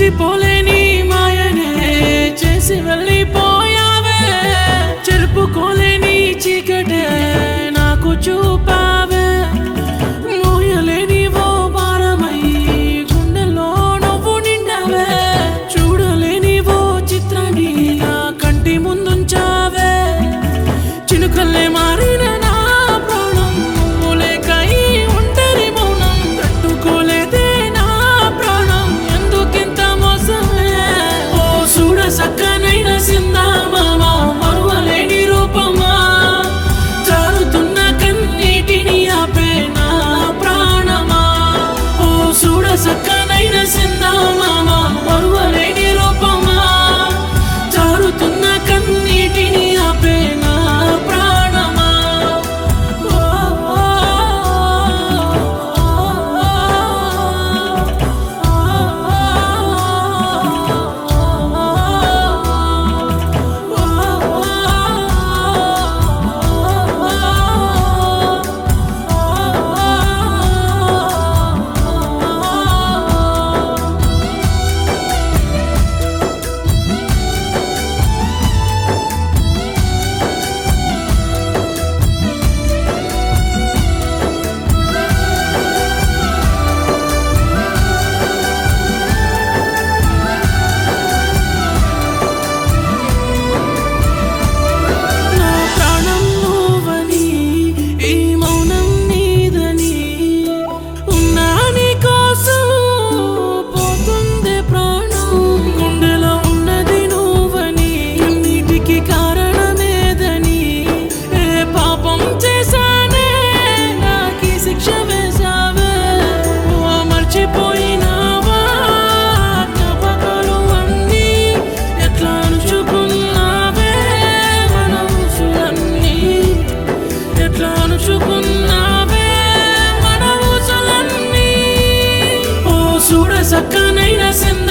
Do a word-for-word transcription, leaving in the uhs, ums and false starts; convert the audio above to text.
మర్చిపోలేని మాయనే చేసి వెళ్ళిపోయావే, చెరుపుకోలేని చీకటే నాకు చూపావే, మోయలేని ఓ భారమై గుండెల్లో నువ్వు నిండావే, చూడలేని ఓ చిత్రాన్ని నా కంటి ముందుంచావే, చినుకల్లే మారిన నా ప్రాణం నువ్వు లేక ఈ ఒంటరి మౌనం తట్టుకోలేదే నా ప్రాణం, ఎందుకింత మోసమే ఓ చూడ సక్కనైన సిందామామ, మరువలేని రూపమా జారుతున్న కన్నీటిని ఆపే నా ప్రాణమా, ఓ చూడ సక్కనైన సిందామామ, మరువలేని రూపమా జారుతున్న కన్నీటిని ఆపే నా ప్రాణమా. ఓ సక్కనైన